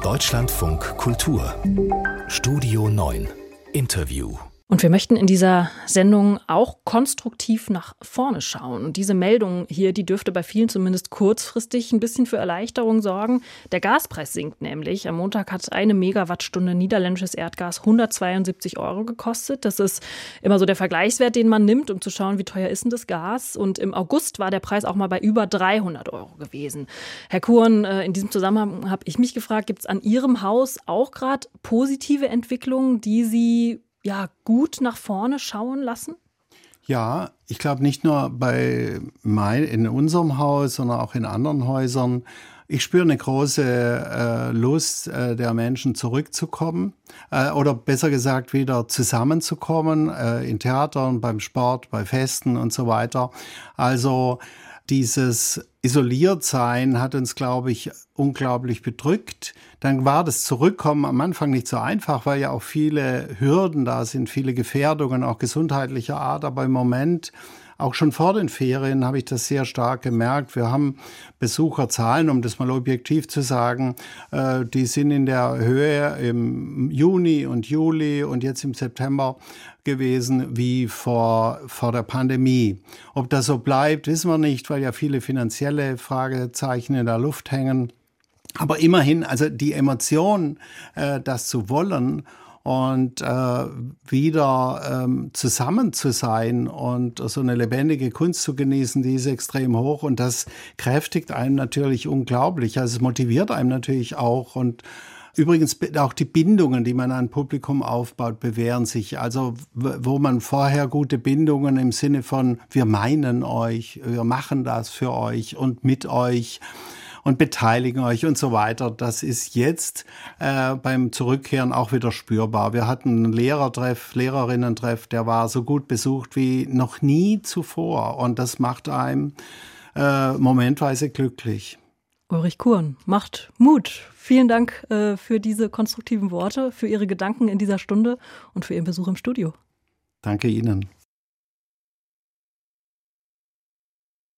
Deutschlandfunk Kultur Studio 9 Interview. Und wir möchten in dieser Sendung auch konstruktiv nach vorne schauen. Und diese Meldung hier, die dürfte bei vielen zumindest kurzfristig ein bisschen für Erleichterung sorgen. Der Gaspreis sinkt nämlich. Am Montag hat 1 Megawattstunde niederländisches Erdgas 172 € gekostet. Das ist immer so der Vergleichswert, den man nimmt, um zu schauen, wie teuer ist denn das Gas. Und im August war der Preis auch mal bei über 300 € gewesen. Herr Kuhn, in diesem Zusammenhang habe ich mich gefragt, gibt es an Ihrem Haus auch gerade positive Entwicklungen, die Sie gut nach vorne schauen lassen? Ja, ich glaube nicht nur in unserem Haus, sondern auch in anderen Häusern. Ich spüre eine große Lust der Menschen zurückzukommen oder besser gesagt wieder zusammenzukommen in Theatern, beim Sport, bei Festen und so weiter. Also dieses Isoliertsein hat uns, glaube ich, unglaublich bedrückt. Dann war das Zurückkommen am Anfang nicht so einfach, weil ja auch viele Hürden da sind, viele Gefährdungen, auch gesundheitlicher Art. Aber im Moment, auch schon vor den Ferien, habe ich das sehr stark gemerkt. Wir haben Besucherzahlen, um das mal objektiv zu sagen, die sind in der Höhe im Juni und Juli und jetzt im September gewesen wie vor der Pandemie. Ob das so bleibt, wissen wir nicht, weil ja viele finanzielle Fragezeichen in der Luft hängen. Aber immerhin, also die Emotion, das zu wollen und wieder zusammen zu sein und so eine lebendige Kunst zu genießen, die ist extrem hoch und das kräftigt einem natürlich unglaublich. Also es motiviert einem natürlich auch und übrigens auch die Bindungen, die man an Publikum aufbaut, bewähren sich. Also wo man vorher gute Bindungen im Sinne von wir meinen euch, wir machen das für euch und mit euch und beteiligen euch und so weiter. Das ist jetzt beim Zurückkehren auch wieder spürbar. Wir hatten einen Lehrerinnen-Treff, der war so gut besucht wie noch nie zuvor. Und das macht einem momentweise glücklich. Ulrich Kuhn macht Mut. Vielen Dank für diese konstruktiven Worte, für Ihre Gedanken in dieser Stunde und für Ihren Besuch im Studio. Danke Ihnen.